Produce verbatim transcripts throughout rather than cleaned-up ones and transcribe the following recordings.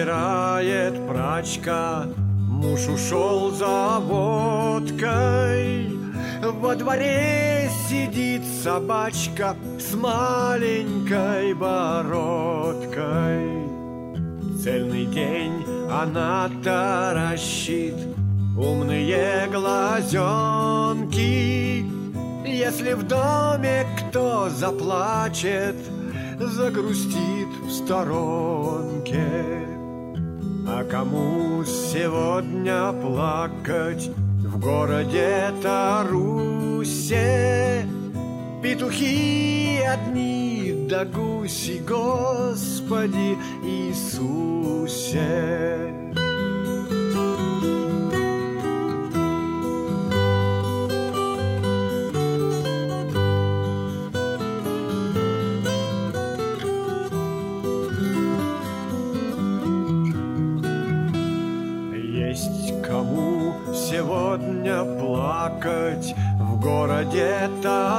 стирает прачка, муж ушел за водкой. Во дворе сидит собачка с маленькой бородкой. Цельный день она таращит умные глазенки. Если в доме кто заплачет, загрустит в сторонке. А кому сегодня плакать в городе Тарусе? Петухи одни да гуси, Господи Иисусе. Есть кому сегодня плакать в городе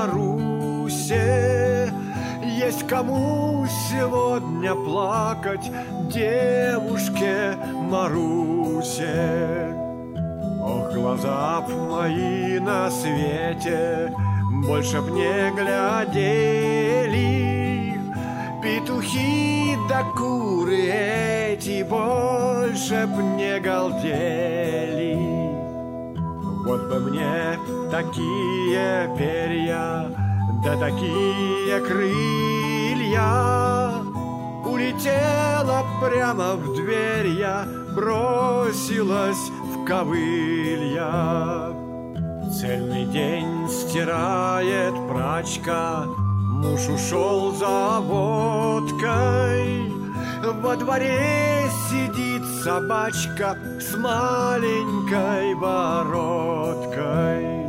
Тарусе. Есть кому сегодня плакать девушке Марусе. Ох, глаза б мои на свете больше б не глядели. Петухи да куры эти больше б не галдели. Вот бы мне такие перья, да такие крылья. Улетела прямо в дверь я, бросилась в ковылья. Цельный день стирает прачка, муж ушел за водкой. Во дворе сидит собачка с маленькой бородкой.